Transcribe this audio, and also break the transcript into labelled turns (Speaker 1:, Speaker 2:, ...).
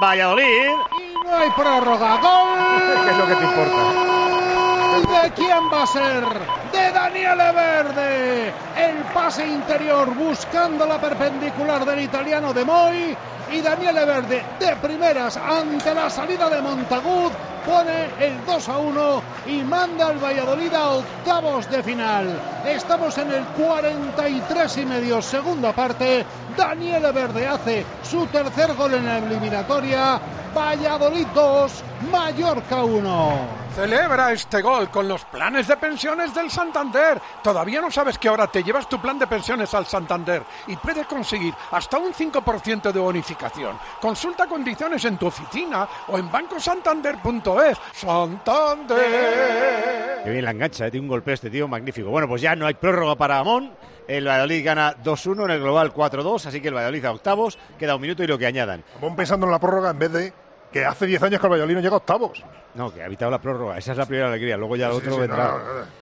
Speaker 1: Valladolid.
Speaker 2: Y no hay prórroga. ¡Gol!
Speaker 1: ¿Qué es lo que te importa?
Speaker 2: ¿De quién va a ser? De Daniele Verde. El pase interior buscando la perpendicular del italiano De Moy. Y Daniele Verde de primeras ante la salida de Montagud pone el 2-1 y manda al Valladolid a octavos de final. Estamos en el 43,5, segunda parte. Daniele Verde hace su tercer gol en la eliminatoria. Valladolid 2, Mallorca 1.
Speaker 3: Celebra este gol con los planes de pensiones del Santander. ¿Todavía no sabes que ahora te llevas tu plan de pensiones al Santander y puedes conseguir hasta un 5% de bonificación? Consulta condiciones en tu oficina o en bancosantander.es. ¡Santander!
Speaker 1: Qué bien la engancha, tiene un golpeo este tío magnífico. Bueno, pues ya no hay prórroga para Amón. El Valladolid gana 2-1 en el global 4-2, así que el Valladolid a octavos. Queda un minuto y lo que añadan.
Speaker 4: Amón pensando en la prórroga en vez de que hace 10 años que el Valladolid no llega a octavos.
Speaker 1: No, que ha evitado la prórroga. Esa es la primera alegría. Luego ya lo otro vendrá.
Speaker 4: No.